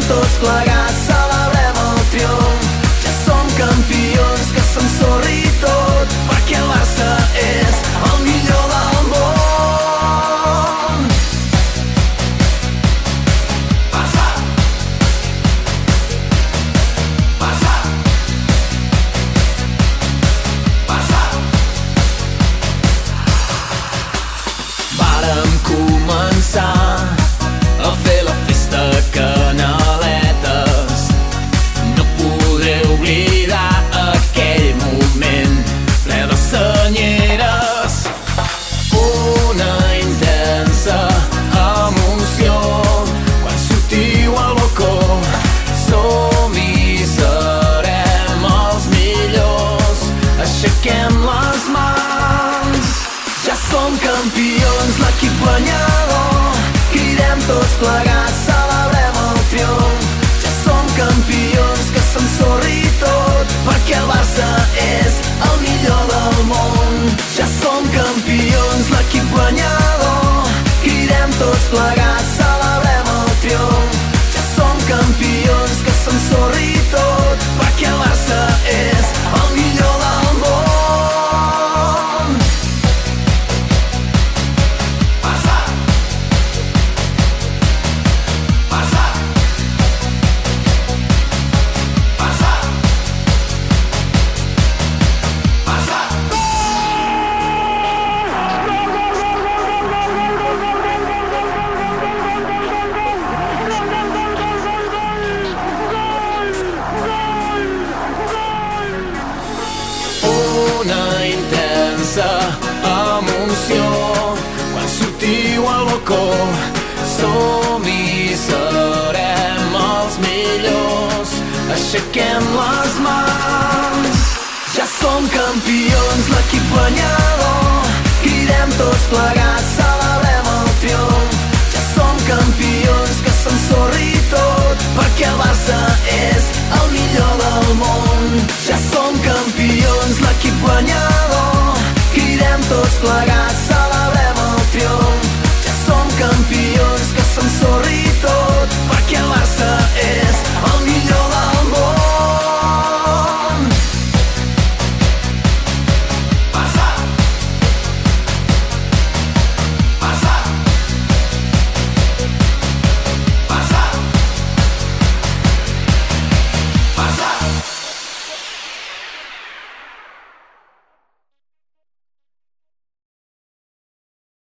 tots plegats, celebrem el triomf. Ja som campions, que s'ensorri tot, perquè el Barça és el millor del món. Barça! Barça! Barça! Vàrem començar a fer la festa Canaletes. No podré oblidar aquell moment ple de senyeres. Una intensa emoció quan sortiu al balcó. Som-hi, serem els millors. Aixequem les mans. Ja som campions, l'equip guanyador. Cridem tots plegats, celebrem el triomf. Ja som campions, que s'ensorri tot, perquè el Barça és el millor del món. Ja som campions, l'equip guanyador. Cridem tots plegats, celebrem el triomf. Ja som campions, que s'ensorri tot, perquè el Barça és el millor del món. Barça! Barça! Barça! Barça! Una intensa emoció quan sortiu al balcó. Som-hi, serem els millors. Aixequem les mans. Ja som campions, l'equip guanyador. Cridem tots plegats, celebrem el triomf. Ja som campions, que s'ensorri tot, perquè el Barça és el millor del món. Ja som campions, l'equip guanyador. Cridem tots plegats,